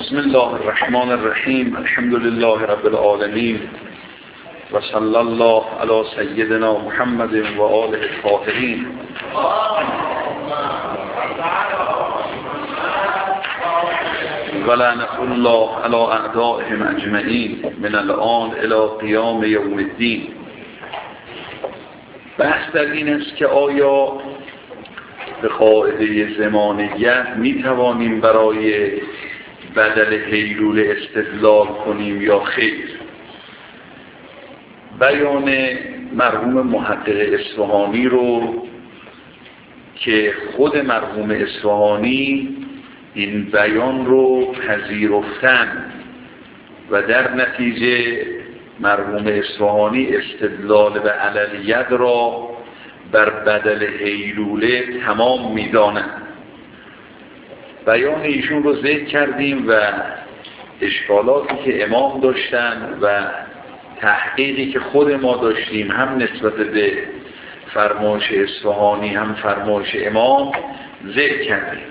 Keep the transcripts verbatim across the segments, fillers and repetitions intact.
بسم الله الرحمن الرحیم. الحمد لله رب العالمین و صلی الله علی سیدنا محمد و آله الطاهرین. و لعنة الله علی اعدائهم اجمعین من الآن الی قیام یوم الدین. بحث در این است که آیا به قاعده زمانیت می توانیم برای بدل هیلوله استدلال کنیم یا خیر. بیان مرحوم محقق اصفهانی رو که خود مرحوم اصفهانی این بیان رو پذیرفتن و در نتیجه مرحوم اصفهانی استدلال به عللیت را بر بدل هیلوله تمام می‌دانند. بیان ایشون رو ذکر کردیم و اشکالاتی که امام داشتن و تحقیقی که خود ما داشتیم هم نسبت به فرمایش اصفهانی هم فرمایش امام ذکر کردیم.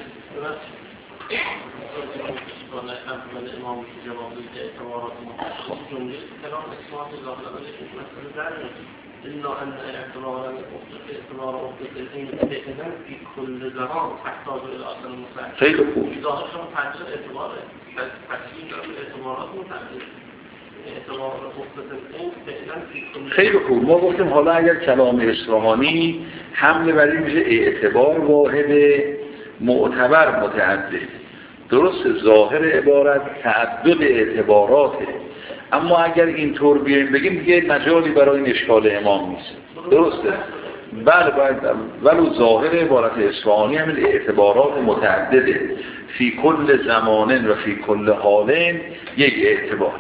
إلا أن اعتبار اعتبار عقدة العين فإذا في كل زمان تحتاج إلى أصل المساعد. خیلی خوب. ظاهرشون تغییر اعتبار تفصیل اعتبارات متعدد. اعتبار عقدة العين فإذا في كل. خیلی خوب. ما گفتیم حالا اگر کلام اصفهانی حمله بر این میشه اعتبار واحد معتبر متعدد. درست ظاهر عبارت تعدد اعتباراته. اما اگر اینطور بیایم بگیم دیگه مجالی برای این اشکال امام نیست. درسته؟ بله باید ولو ظاهر عبارت اصفهانی همین اعتبارات متعدده فی کل زمان و فی کل حال یک اعتبار.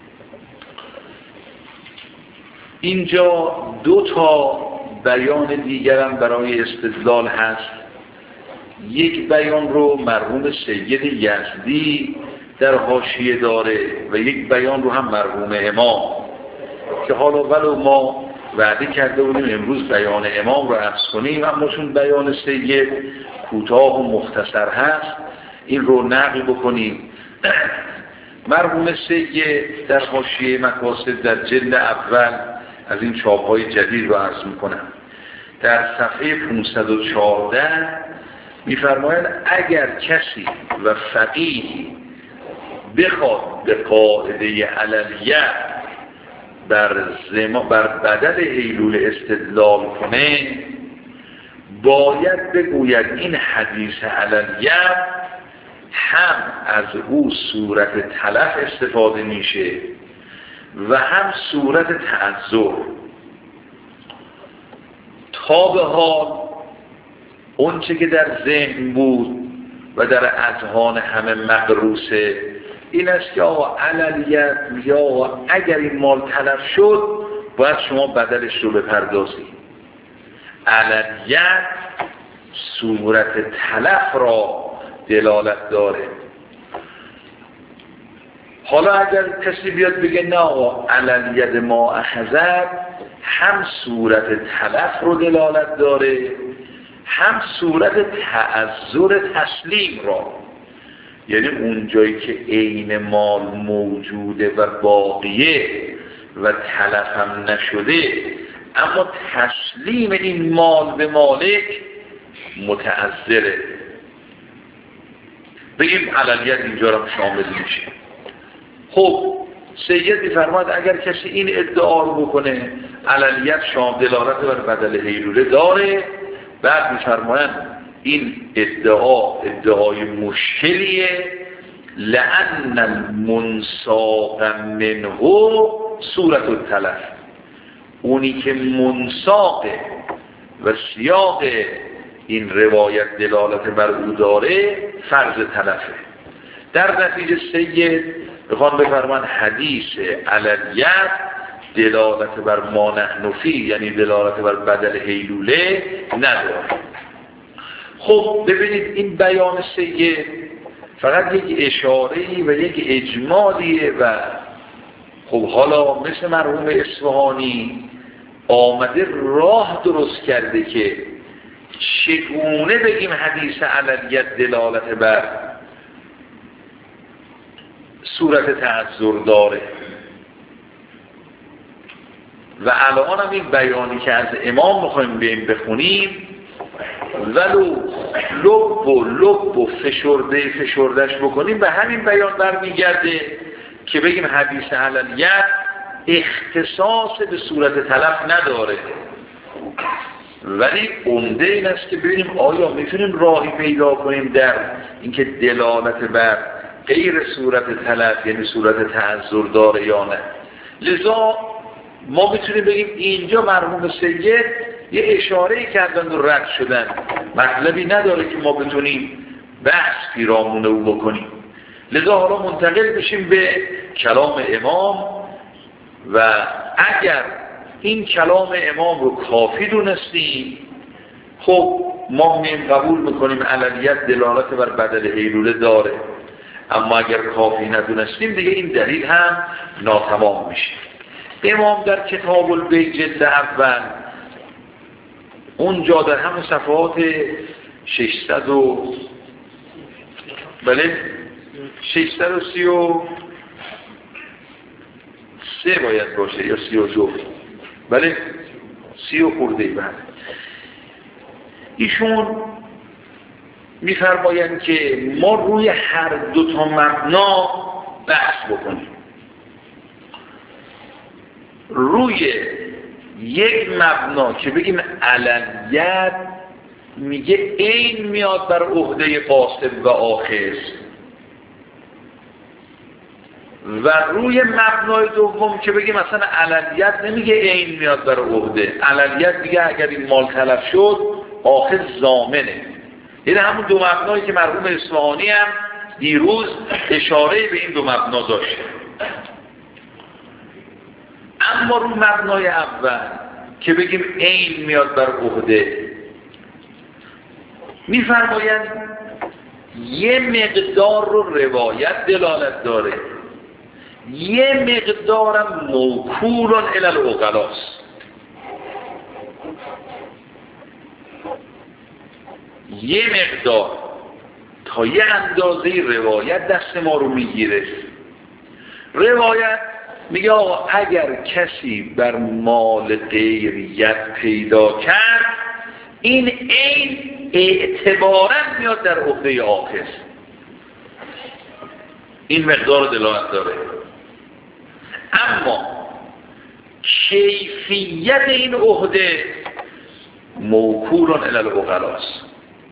اینجا دو تا بیان دیگرم برای استدلال هست. یک بیان رو مرحوم سید یزدی در حاشیه داره و یک بیان رو هم مرحوم امام که حالا ولو ما وعده کرده بودیم امروز بیان امام رو عرض کنیم، اما چون بیان سید کوتاه و مختصر هست این رو نقل بکنیم. مرحوم سید در حاشیه مقاصد در جلد اول از این چاپ‌های جدید رو عرض میکنم در صفحه پانصد و چهارده میفرمایند اگر کسی و فقیهی بخواد به قاعده عللیت بر, بر بدل هیلوله استدلال کنه باید بگوید این حدیث عللیت هم از او صورت تلف استفاده میشه و هم صورت تعذر. تا به حال اون چه که در ذهن بود و در اذهان همه مغروسه این است که آقا عللیت یا آقا اگر این مال تلف شد باید شما بدلش رو بپردازید. عللیت صورت تلف را دلالت داره. حالا اگر کسی بیاد بگه نه آقا عللیت ما اخذت هم صورت تلف رو دلالت داره هم صورت تعذر تسلیم را، یعنی اون جایی که عین مال موجوده و باقیه و تلف هم نشده اما تسلیم این مال به مالک متعذره بگیم عللیت اینجا را شامل میشه. خب سید میفرماد اگر کسی این ادعا رو بکنه عللیت شامل دلالت بر بدل هیلوله داره، بعد میفرمایند این ادعا ادعای مشکلیه لأن المنساق منه صورت التلف. اونی که منساقه و سیاق این روایت دلالت بر او داره فرض تلفه. در نتیجه سید بخوان بفرمان حدیث عللیت دلالت بر ما نحن فیه یعنی دلالت بر بدل هیلوله نداره. خب ببینید این بیان سید فقط یک اشاره‌ای و یک اجمالیه و خب حالا مثل مرحوم اصفهانی آمده راه درست کرده که چگونه بگیم حدیث عللیت دلالت بر صورت تعذر داره. و الان هم این بیانی که از امام میخوایم بیم بخونیم، ولو لب و لب و فشرده فشردش بکنیم به همین بیان برمیگرده که بگیم حدیث عللیت اختصاص به صورت تلف نداره، ولی عمده این است که ببینیم آیا میتونیم راهی پیدا کنیم در اینکه دلالت بر غیر صورت تلف یعنی صورت تعذر داره یا نه. لذا ما میتونیم بگیم اینجا مرحوم سید یه اشاره‌ای کردن و رد شدن، مطلبی نداره که ما بتونیم بحث پیرامون او بکنیم. لذا حالا منتقل بشیم به کلام امام و اگر این کلام امام رو کافی دونستیم خب ما میم قبول میکنیم عللیت دلالت بر بدل هیلوله داره، اما اگر کافی ندونستیم دیگه این دلیل هم ناتمام میشه. امام در کتاب البیع جلد اول اونجا در همه صفحات ششصد و بله ششصد و سی و سه باید باشه یا سی و دو بله سی و خورده بعد ایشون میفرمایند که ما روی هر دو تا مبنا بحث بکنیم. روی یک مبنا که بگیم عللیت میگه این میاد بر عهده قاصد و آخذ، و روی مبنای دوم که بگیم مثلا عللیت نمیگه این میاد بر عهده، عللیت میگه اگر این مال تلف شد آخذ ضامنه. یعنی همون دو مبنایی که مرحوم اصفهانی هم دیروز اشاره به این دو مبنا داشته. اما رو مبنای اول که بگیم این میاد بر عهده، میفرمایند یه مقدار رو روایت دلالت داره، یه مقدارم موکول الی العقلاست. یه مقدار تا یه اندازه روایت دست ما رو میگیره. روایت میگه آقا اگر کسی بر مال غیریت پیدا کرد این این اعتباراً میاد در عهده آخذ، این مقدار دلالت داره. اما کیفیت این عهده موکول الی العقلاست.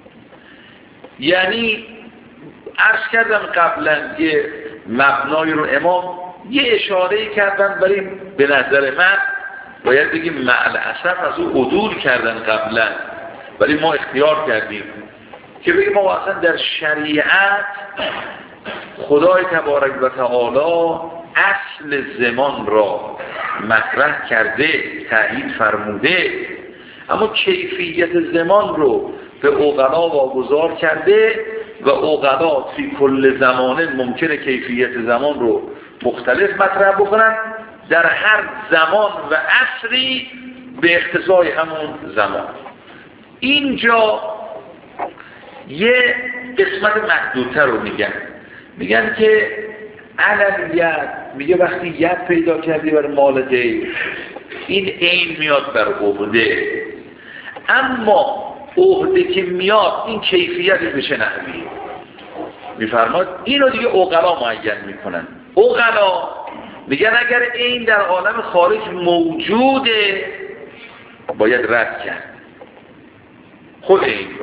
یعنی عرض کردم قبلا یه مبنای رو امام یه اشاره‌ای کردن، ولی به نظر من باید بگیم معل اسف از او عدول کردن قبلا، ولی ما اختیار کردیم که بگیم ما اصلا در شریعت خدای تبارک و تعالی اصل زمان را مطرح کرده، تأیید فرموده، اما کیفیت زمان رو به عقلا واگذار کرده و عقلا فی کل زمانه ممکنه کیفیت زمان رو مختلف مطرح بکنن در هر زمان و عصری به اقتضای همون زمان. اینجا یه قسمت محدودتر رو میگن، میگن که عللیت میگه وقتی ید پیدا کردی بر مال غیر این عین میاد بر عهده، اما عهده که میاد این کیفیتی به چه نحوی میفرماد اینو دیگه عقلا معین میکنن. عقلا میگن اگر این در عالم خارج موجوده باید رد کرد خود این رو.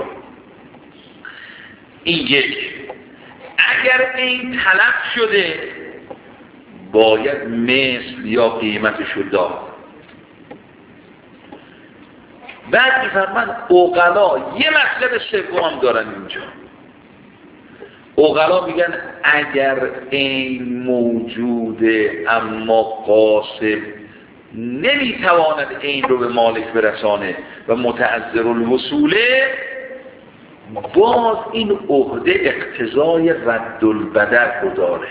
این یک. اگر این تلف شده باید مثل یا قیمتشو داد. بعد میفرمان عقلا یه مطلب سوم دارن اینجا. عقلا میگن اگر این موجوده اما قاصد نمیتواند این رو به مالک برسانه و متعذر الوصوله، باز این عهده اقتضای رد البدل رو داره.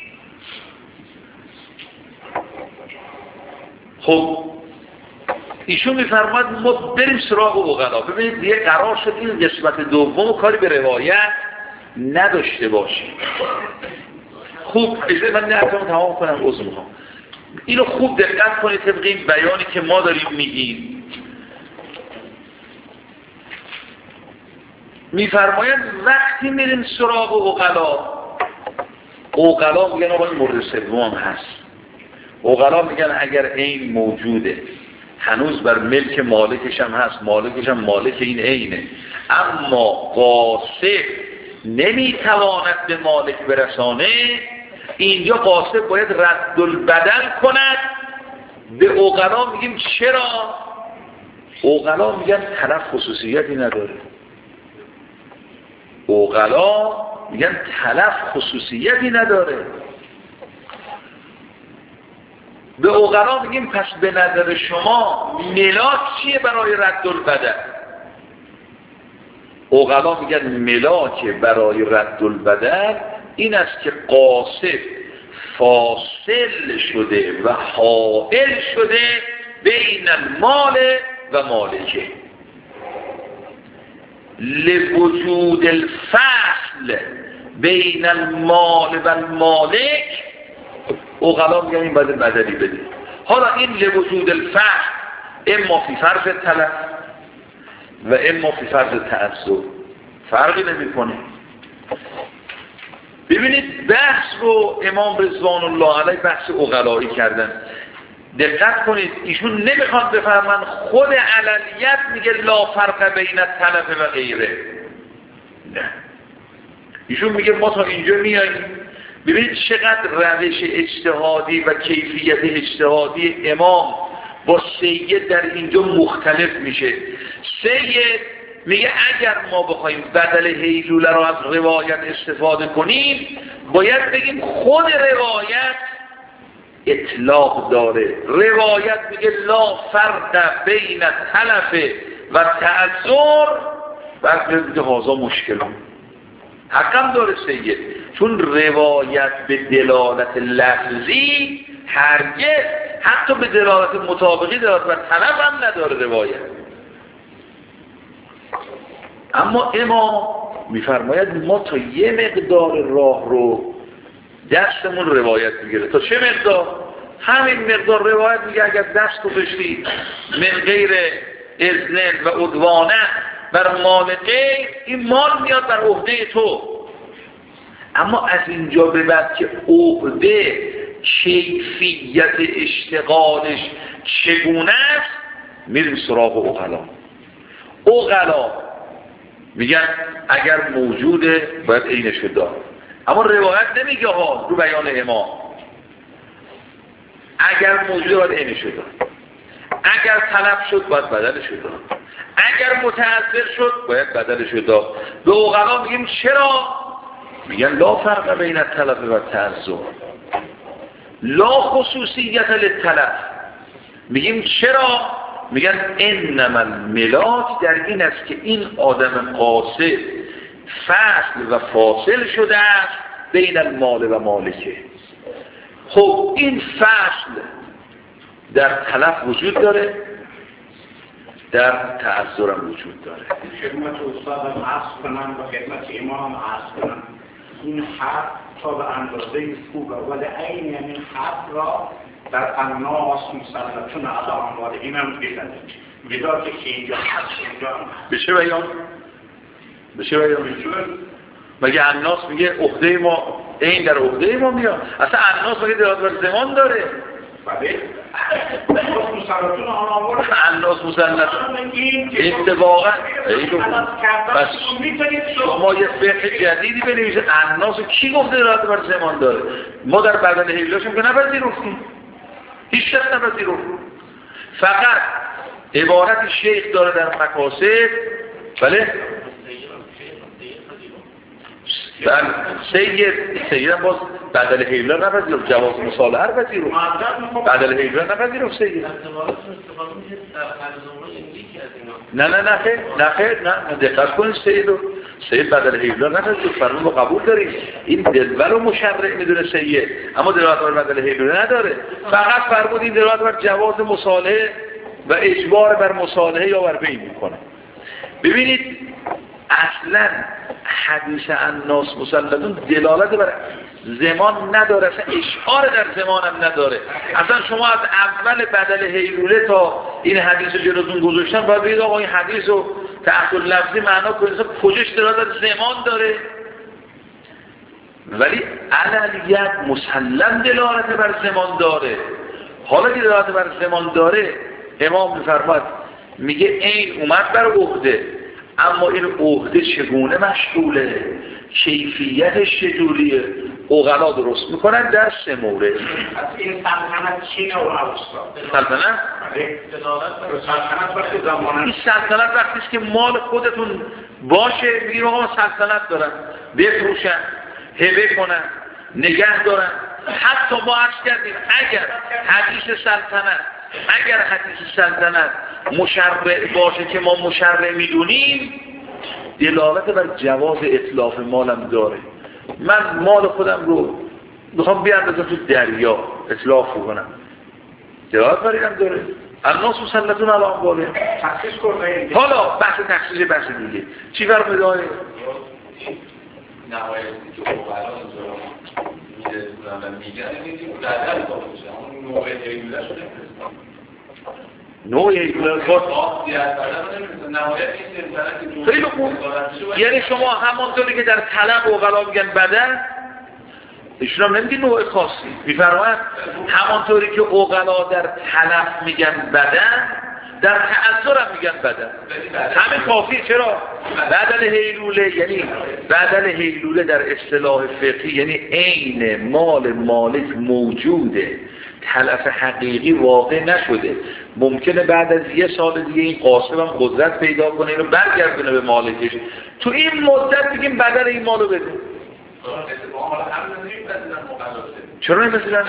خب ایشون میفرماید ما بریم سراغ عقلا. ببینید دیگه قرار شد این قسمت دوم کاری به روایت نداشته باشیم. خوب اجازه من نرفتم تمام کنم عذر میخوام. اینو خوب دقت کنید طبق این بیانی که ما داریم میگیم. میفرماید وقتی میریم سراغ عقلا، عقلا میگن آقا این مورد سوم هست. عقلا میگن اگر عین موجوده هنوز بر ملک مالکش هم هست، مالکش هم مالک این عینه، اما قاصد نمیتواند به مالک برسانه، اینجا قاصد باید رد البدل کند. به عقلا میگیم چرا؟ عقلا میگن طرف خصوصیتی نداره. عقلا میگن طرف خصوصیتی نداره. به عقلا میگیم پس به نظر شما ملاک چیه برای رد البدل؟ عقلا میگن ملاک برای رد البدل این است که قاصد فاصل شده و حائل شده بین المال و مالکه، لوجود الفصل بین المال و المالک. عقلا میگن این باید بدلی بده. حالا این لوجود الفصل اما فی فرض طلب و اما فی فرض تعذر فرقی نمی کنه. ببینید بحث رو امام رضوان الله علیه بحث عقلایی کردن. دقت کنید ایشون نمیخواد بفهمن خود عللیت میگه لا فرق بین الطلب و غیره. نه، ایشون میگه ما تا اینجا میاییم. ببینید چقدر روش اجتهادی و کیفیت اجتهادی امام با سید در اینجا مختلف میشه. سید میگه اگر ما بخوایم بدل هیلوله را از روایت استفاده کنیم باید بگیم خود روایت اطلاق داره. روایت میگه لا فرق بین تلف و تعذر، بعد میگه هازا مشکلم. حقم داره سید، چون روایت به دلالت لفظی هرگز حتی به دلالت مطابقی داره و طلب هم نداره روایت. اما امام میفرماید ما تا یه مقدار راه رو دستمون روایت میگیره. تا چه مقدار؟ همین مقدار روایت میگه اگر دست رو بشید من غیر اذن و عدوانه بر مال غیر، این مال میاد بر عهده تو. اما از اینجا به بعد که عهده کیفیت اشتغالش چگونه است میریم سراغ عقلا. عقلا میگن اگر موجوده باید عینش دار، اما روایت نمیگه ها رو بیان امام. اگر موجوده باید عینش دار، اگر طلب شد باید بدلش دار، اگر متعذر شد باید بدلش دار. به عقلا میگیم چرا؟ میگن لا فرق بین الطلب و تعذر، لا خصوصیت للطلب. میگیم چرا؟ میگن انما الملاک در این است که این آدم قاصد فصل و فاصل شده است بین المال و مالکه. خب این فصل در طلب وجود داره، در تعذر هم وجود داره. خدمت استادم عرض کنم و خدمت امام عرض کنم این حرف تا به اندازه خوبه، ولی این یعنی حرف را در الناس مسلطون علی اموال اینم بزنید ودا که اینجا هست اینجا هم هست. بشه بیان؟ بشه بیان؟ مگه الناس میگه عهده ما این در عهده ما میاد؟ اصلا الناس مگه دلالت بر زمان داره؟ بله الناس مسلطون علی اموال الناس مسلطون اتفاقا بس شما یه فقه جدیدی بنویسید الناس کی گفته دلالت بر زمان داره؟ ما در بدن هیلاشون که نپذیرفتیم، هیچ شخص نپذیرفت. فقط عبارت شیخ داره در مقاصد. بله بله سید سید هم باز بدل حیله نپذیرفت، جواز مصالحه رو پذیرفت، بدل حیله نپذیرفت سید. نه نه نه خیر نه خیر نه دقت کنید سید رو سید بدل حیله نپذیرفت، فرمون رو قبول داریم. این دلبر رو مشرع میدونه سید، اما دلالت بر بدل حیله نداره. فقط فرمود این دلالت بر جواز مصالحه و اجبار بر مصالحه یا بر بین میکنه. ببینید اصلا حدیث الناس مسلطون دلالت بر زمان نداره، اصلا اشعار در زمان هم نداره. اصلا شما از اول بدل هیلوله تا این حدیث رو جلوتون گذاشتن باید بگید آقا این حدیث رو تعقل لفظی معنا کنید، کجاش دلالت زمان داره؟ ولی علیت مسلم دلالت بر زمان داره. حالا که دلالت بر زمان داره، امام میفرماد میگه این اومد بر عهده، اما این عهده چگونه مشغوله، کیفیتش چجوریه، عقلا درست میکنن در سه مورد. از این سلطنت چی نوع اوستا؟ سلطنت؟ سلطنت وقتی زمانه این سلطنت وقتیست که مال خودتون باشه، میگیم آقا سلطنت دارن، بفروشن، هبه کنن، نگه دارن. حتی ما عرض کردیم اگر حدیث سلطنت اگر حدیث سلطنت مشرع باشه که ما مشرع میدونیم، دلالت بر جواز اتلاف مالم داره. من مال خودم رو میخوام بیاندازم تو دریا اتلاف کنم، دلالت بر اینم داره. الناس مسلطون علی اموالهم. تخصیص کنه. حالا بحث تخصیص بحث دیگه چی فرق داره؟ نهایتی که اوغلا اونجا میرسونن و میگن اینه که در در کار بشه، اون نوع هیلوله شده نوع هیلوله خود خیلی خوب. یعنی شما همانطوری که در طلب اوغلا میگن بدن، ایشون هم نمیگه نوع خاصی، میفرماید همانطوری که اوغلا در طلب میگن بدن، در تعذر هم میگن بدن. همه کافی. چرا؟ بدل هیلوله یعنی بدل هیلوله در اصطلاح فقهی یعنی عین مال مالک موجوده، تلف حقیقی واقع نشده. ممکنه بعد از یه سال دیگه این قاسم هم قدرت پیدا کنه اینو برگردونه به مالکش. تو این مدت بگیم بدل این مالو بده. چرا نمی‌ذارن؟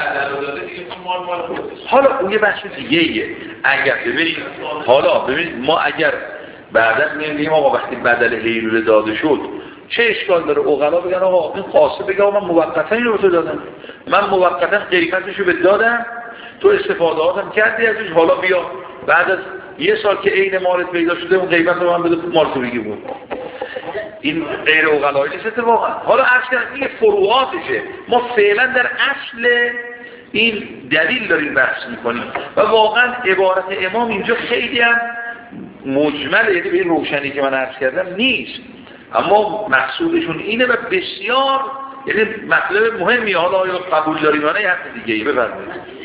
حالا اون یه بحث دیگه ایه. اگر ببینید حالا ببینید ما اگر بعدا میگیم آقا وقتی بدل هیلوله داده شد چه اشکال داره عقلا بگن آقا این قاسم بگه آقا من موقتا اینو به تو دادم، من موقتا قیمتشو به دادم، تو استفادهاتم کردی ازش، حالا بیا بعد از یه سال که عین مالت پیدا شده اون قیمت رو من بده مال تو بگی بود. این غیر عقلایی نیست واقعا. حالا عرض کردم این فروعاتشه، ما فعلا در اصل این دلیل داریم بحث میکنیم و واقعا عبارت امام اینجا خیلی هم مجمله، یعنی به این روشنی که من عرض کردم نیست، اما مقصودشون اینه و بسیار یعنی مطلب مهمی. حالا آیا قبول داریم یا نه یه حرف دیگه ای بفرمایید.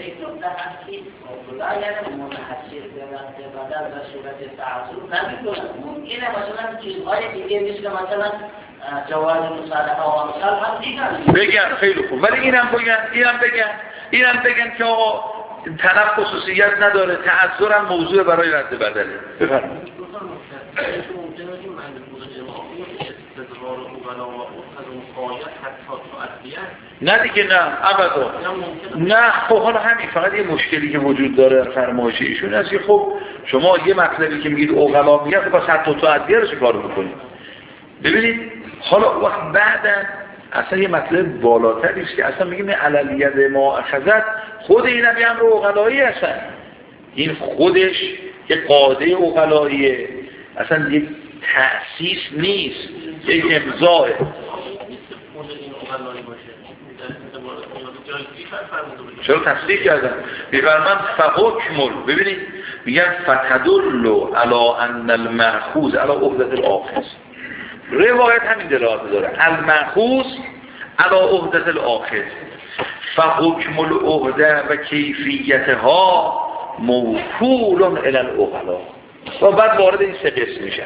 بدل و صورت تعصب نمی‌کنه. ممکنه مثلا چیزهای دیگه مثل مثلا جواز مصالحه و امثال هم دیگه بگن. خیلی خوب. ولی اینم بگن اینم بگن اینم بگن که آقا طلب خصوصیت نداره، تعذر هم موضوع برای رد بدله. بفرمایید. نه دیگه نه ابدا نه. خب حالا همین فقط یه مشکلی که وجود داره در فرمایش ایشون است که خب شما یه مطلبی که میگید عقلا میگن خب پس حتی تو ادویه رو چیکار میکنید؟ ببینید حالا وقت بعدا اصلا یه مطلب بالاتری است که اصلا میگیم علیت ما اخذت، خود این هم یه امر عقلایی هستن، این خودش یه قاعده عقلاییه، اصلا یک تأسیس نیست، یک امضاه. چرا تصدیق کردن؟ میفرمان فحکمل. ببینید میگن فتدل علی ان المأخوذ علی عهدة الاخذ. روایت همین دلالت داره، المأخوذ علی عهدة الاخذ، فحکم العهده و کیفیتها موکول الی العقلا. و بعد وارد این سه قسم میشن.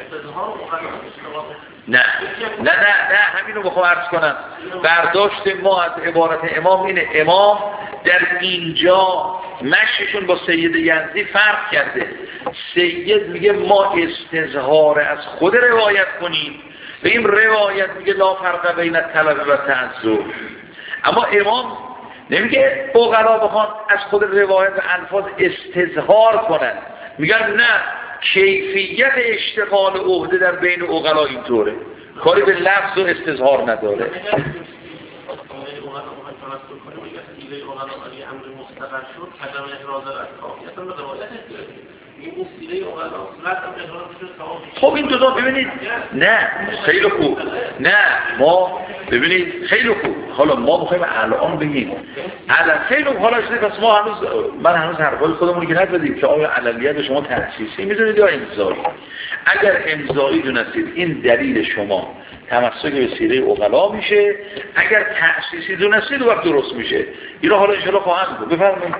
نه نه نه نه همین رو بخوام عرض کنم. برداشت ما از عبارت امام اینه، امام در اینجا مشیشون با سید ینزی فرق کرده. سید میگه ما استظهار از خود روایت کنیم و این روایت میگه لا فرق بین طلب و تعذر. اما امام نمیگه عقلا بخوان از خود روایت و الفاظ استظهار کنن، میگن نه کیفیت اشتغال عهده در بین عقلا اینطوره، کاری به لفظ و استظهار نداره. معامله اونها رو باید تناسب کنیم و وسیله اونها رو برای امر مستقر شد عدم احراز از کافی اصلا به روایت این وسیله اونها رو لازم احراز شد تمام. خب این دو تا ببینید نه خیلی خوب نه ما ببینید خیلی خوب حالا ما میخوایم الان بگیم الان خیلی خوب حالا شده پس ما هنوز من هنوز حرفای خودمون که ندادیم که آیا عللیت شما تأسیسی میدونید یا امضایی. اگر امضایی دونستید این دلیل شما تمسک به سیره عقلا میشه، اگر تأسیسی دونستید وقت درست میشه. اینا حالا انشاءالله خواهم بود. بفرمایید.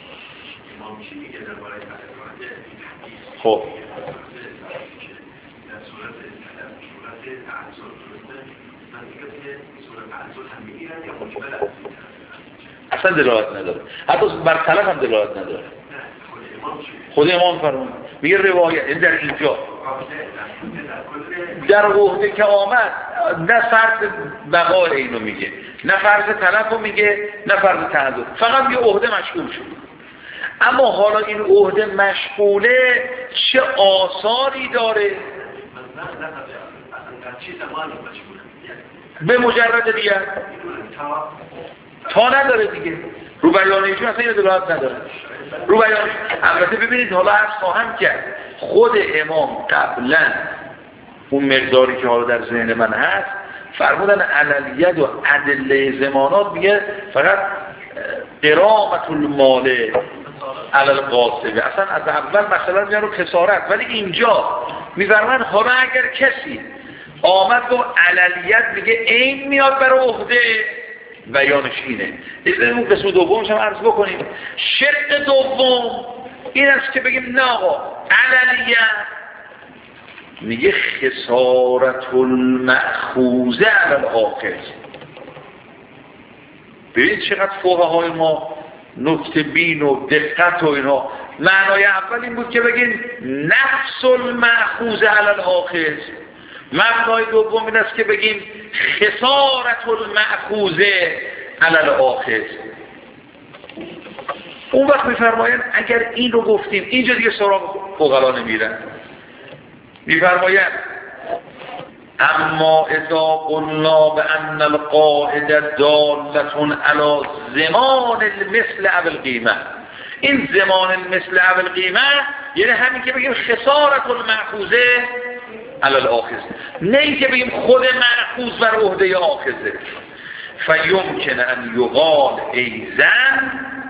خب اصلا دلالت نداره، حتی بر طلب هم دلالت نداره. خود امام فرمود میگه روایت این در اینجا در عهده که آمد نه فرض بقای اینو میگه، نه فرض طلب رو میگه، نه فرض تعدد، فقط یه عهده مشغول شد. اما حالا این عهده مشغوله چه آثاری داره؟ به مجرد دیگر تا نداره دیگه، رو بیان ایشون اصلا یه دلالت نداره رو بیان. البته ببینید حالا عرض خواهم کرد خود امام قبلا اون مقداری که حالا در ذهن من هست فرمودن عللیت و ادله زمانات میگه فقط قرامت المال علی القاصبه، اصلا از اول مثلا میگن رو خسارت، ولی اینجا میفرمان حالا اگر کسی آمد با عللیت میگه این میاد برای عهده بیانش اینه. بذاریم اون قسم دومش هم عرض بکنیم. شرط دوم این است که بگیم نه آقا عللیت میگه خسارت المأخوذه علی الآخر. ببینید چقدر فقهای ما نکته بین و دقت و اینها. معنای اول این بود که بگیم نفس المأخوذه علی الآخر. معنای دوم این است که بگیم خسارت المأخوذه علی الآخر. اون وقت میفرمایند اگر این رو گفتیم اینجا دیگه سراغ فقها نمیرن. میفرمایند اما اذا قلنا بان القاعده دالة علی زمان المثل او القیمه، این زمان المثل او القیمه یعنی همین که بگیم خسارت المأخوذه علی الآخذ، نه این که بگیم خود مأخوذ بر عهده آخذه. فیمکن ان یقال ایزن،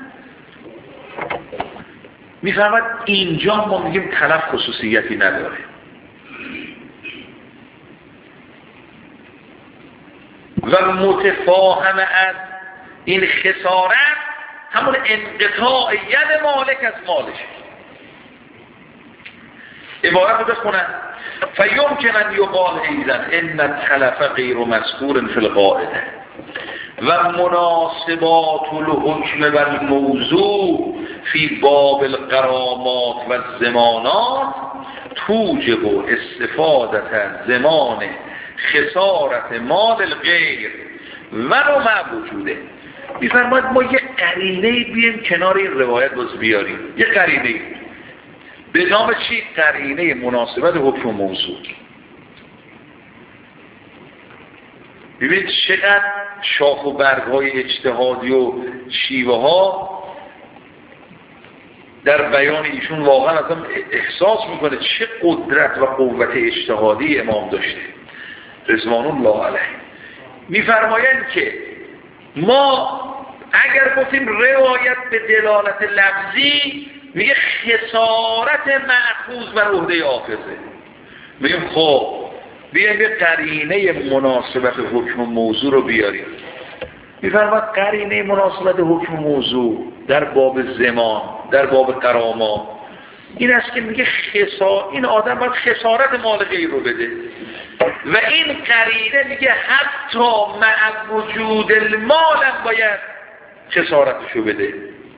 میفهمد اینجا ما میگیم طلب خصوصیتی نداره. و متفاهم از این خسارت همون انقطاع ید مالک از مالش. عبارت رو بخونن فیمکن ان یقال ایزن ان التلف غیر مذکور فی القاعده و مناسبات الحکم و الموضوع فی باب الغرامات و الضمانات توجب استفادة زمان خسارت مال الغیر ولو مع وجوده. میفرماید ما یه قرینه بیایم کنار این روایت باز بیاریم، یه قرینه به نام چی؟ قرینه مناسبت حکم و موضوع. ببینید چقدر شاخ و برگ‌های اجتهادی و شیوه ها در بیان ایشون واقعا اصلا احساس میکنه چه قدرت و قوت اجتهادی امام داشته رضوان الله علیه. میفرمایند که ما اگر گفتیم روایت به دلالت لفظی میگه خسارت مأخوذ بر عهده آخذه، میگیم خب بیایم یه قرینه مناسبت حکم و موضوع رو بیاریم. میفرماید قرینه مناسبت حکم و موضوع در باب زمان، در باب غرامات این است که میگه خسا این آدم باید خسارت مال غیر رو بده و این قرینه میگه حتی مع وجود المال هم باید خسارتشو بده.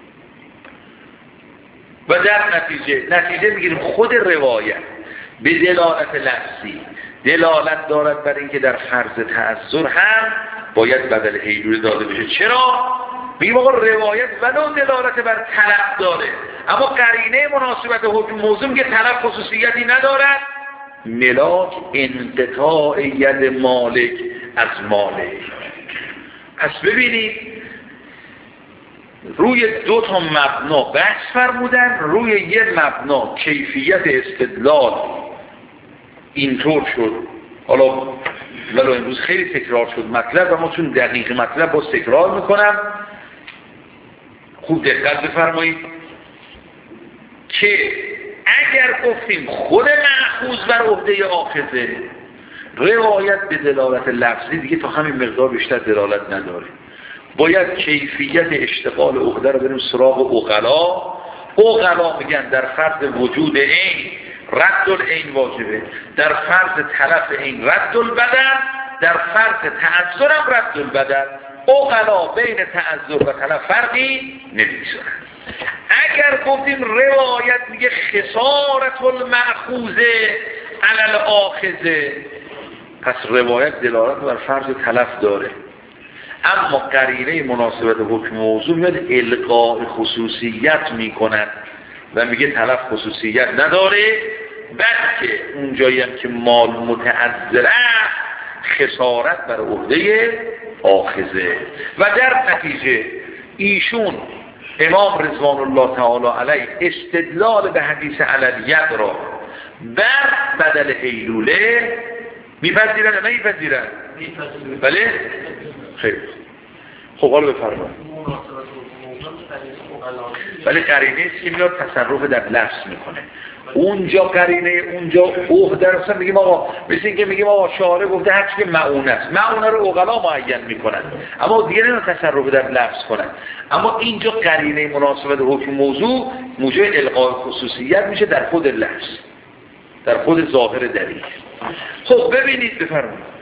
و در نتیجه نتیجه میگیریم خود روایت به دلالت لفظی دلالت دارد بر اینکه در فرض تعذر هم باید بدل هیجوری داده بشه. چرا؟ میگیم آقا روایت ولو دلالت بر طلب داره اما قرینه مناسبت حکم موضوع میگه طلب خصوصیتی ندارد، ملاک انقطاع ید مالک از مالک. پس ببینید روی دو تا مبنا بحث فرمودن، روی یه مبنا کیفیت استدلال اینطور شد. حالا ولو امروز خیلی تکرار شد مطلب و ما چون دقیق مطلب باز تکرار میکنم، خوب دقت بفرمایید که اگر گفتیم خود مأخوذ بر عهده آخذه، روایت به دلالت لفظی دیگه تا همین مقدار بیشتر دلالت نداره، باید کیفیت اشتغال عهده رو بریم سراغ عقلا. عقلا میگن در فرض وجود عین رد العین واجبه، در فرض تلف عین رد البدل، در فرض تعذر هم رد البدل. عقلا بین تعذر و تلف فرقی نمیذارن. اگر گفتیم روایت میگه خسارت المأخوذه علی الاخذه، پس روایت دلالت بر فرض تلف داره، اما قرینه مناسبت حکم موضوع میاد القاء خصوصیت میکند و میگه تلف خصوصیت نداره، بلکه اونجایی هم که مال متعذر است خسارت بر عهده آخذه. و در نتیجه ایشون امام رضوان الله تعالی علیه استدلال به حدیث علالید را بر بدل حیلوله میپذیرن یا نمیپذیرن؟ بله؟ خیلی خب حالا بفرمایید. ولی قرینه چی میاد؟ تصرف در لفظ میکنه. اونجا قرینه اونجا اوه در اصلا میگیم آقا مثل اینکه میگیم آقا شارع گفته هر چی که معونه است، معونه رو عقلا معین میکنن اما دیگه نه تصرف در لفظ کنن. اما اینجا قرینه مناسبت حکم موضوع موجب القاء خصوصیت میشه در خود لفظ، در خود ظاهر دلیل. خب ببینید بفرمایید.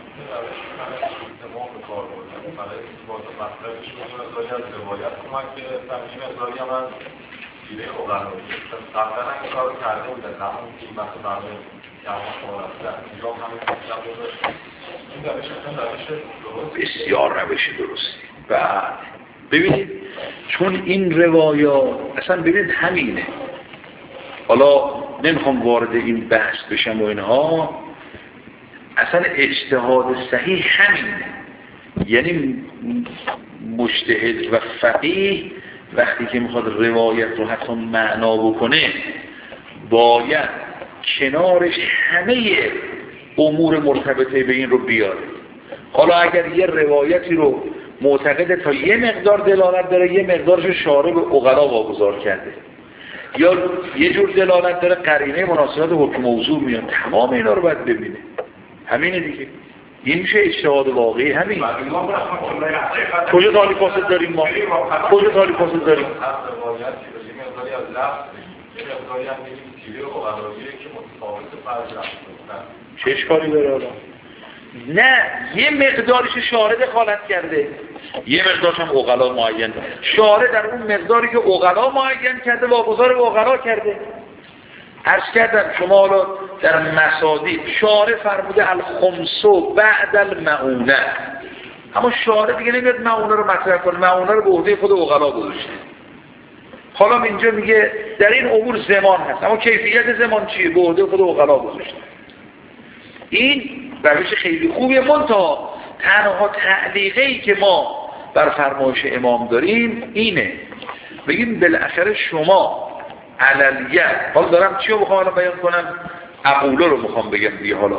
دیده اوغلایی قبلا هم این کار رو کرده بودن، همون قیمت و برمه جوان شما رفتن اینجا همین مطلب رو داشت. این روش اصلا روش درست بسیار روش درستی. و ببینید چون این روایات اصلا ببینید همینه، حالا نمیخوام وارد این بحث بشم و اینها، اصلا اجتهاد صحیح همینه. یعنی مجتهد و فقیه وقتی که میخواد روایت رو حتی معنا بکنه باید کنارش همه امور مرتبطه به این رو بیاره. حالا اگر یه روایتی رو معتقده تا یه مقدار دلالت داره، یه مقدارش شارع به عقلا واگذار کرده، یا یه جور دلالت داره قرینه مناسبت حکم موضوع میاد، تمام اینا رو باید ببینه. همینه دیگه، این میشه اجتهاد واقعی. همین کجا تالی فاسد داریم ما؟ کجا تالی فاسد داریم؟ چه اشکالی داره حالا؟ نه، یه مقدارش شارع دخالت کرده، یه مقدارش هم عقلا معین. شارع در اون مقداری که عقلا معین کرده واگذار عقلا کرده. عرض کردم شما حالا در مصادیق شارع فرموده الخمسو بعد المعونه، اما شارع دیگه نمیاد معونه رو مطرح کنه، معونه رو به عهده خود عقلا گذاشته. حالا اینجا میگه در این امور زمان هست، اما کیفیت زمان چیه؟ به عهده خود عقلا گذاشته. این روش خیلی خوبیه. منتها تنها تعلیقی که ما بر فرمایش امام داریم اینه، بگیم بالاخره شما علالید، حالا دارم چی رو بخوام الان بیان کنم؟ اقوله رو میخوام بگم دیگه. حالا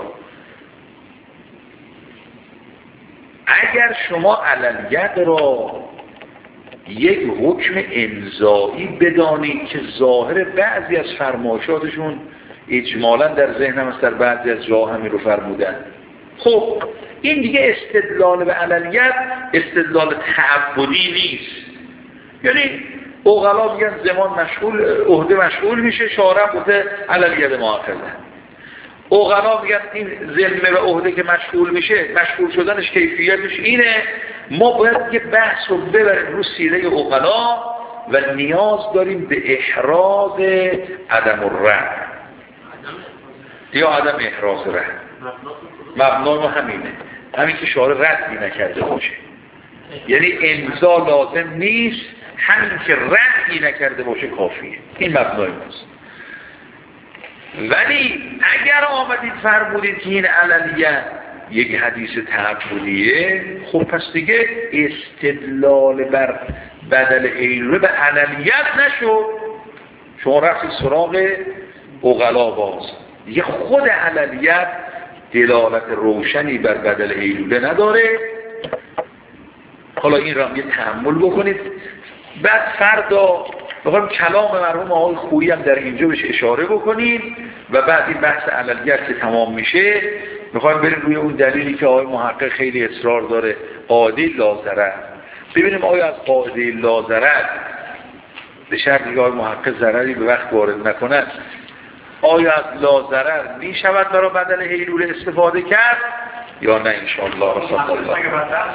اگر شما علالید را یک حکم امضایی بدانید که ظاهر بعضی از فرمایشاتشون اجمالا در ذهنم است، در بعضی از جا همین رو فرمودن، خب این دیگه استدلال به علالید استدلال تعبدی نیست. یعنی عقلا میگن زمان مشغول، عهده مشغول میشه، شارع گفته علالید مؤاخذه. عقلا میگن این ذمه و عهده که مشغول میشه، مشغول شدنش کیفیتش اینه. ما باید یه بحث رو ببریم رو سیره عقلا و نیاز داریم به احراز عدم الرد یا عدم احراز رد. مبنا ما همینه، همین که شارع ردی نکرده باشه، یعنی امضا لازم نیست، همین که ردی نکرده باشه کافیه. این مبنای ماست. ولی اگر آمدید فرمودید که این علالید یک حدیث تعبدیه، خب پس دیگه استدلال بر بدل ایلوله به عللیت نشد. شما رفتی سراغ اغلا باز، دیگه خود عللیت دلالت روشنی بر بدل ایلوله نداره. حالا این را یه تأمل بکنید. بعد فردا بخوایم کلام مرحوم آقای خویی هم در اینجا بهش اشاره بکنیم و بعد این بحث عللیت که تمام میشه میخوایم بریم روی اون دلیلی که آقای محقق خیلی اصرار داره، قاعده لا ضرر. ببینیم آیا از قاعده لا ضرر، به شرطی که آقای محقق ضرری به وقت وارد نکند، آیا از لا ضرر میشود برای بدل هیلوله استفاده کرد یا نه؟ انشاءالله.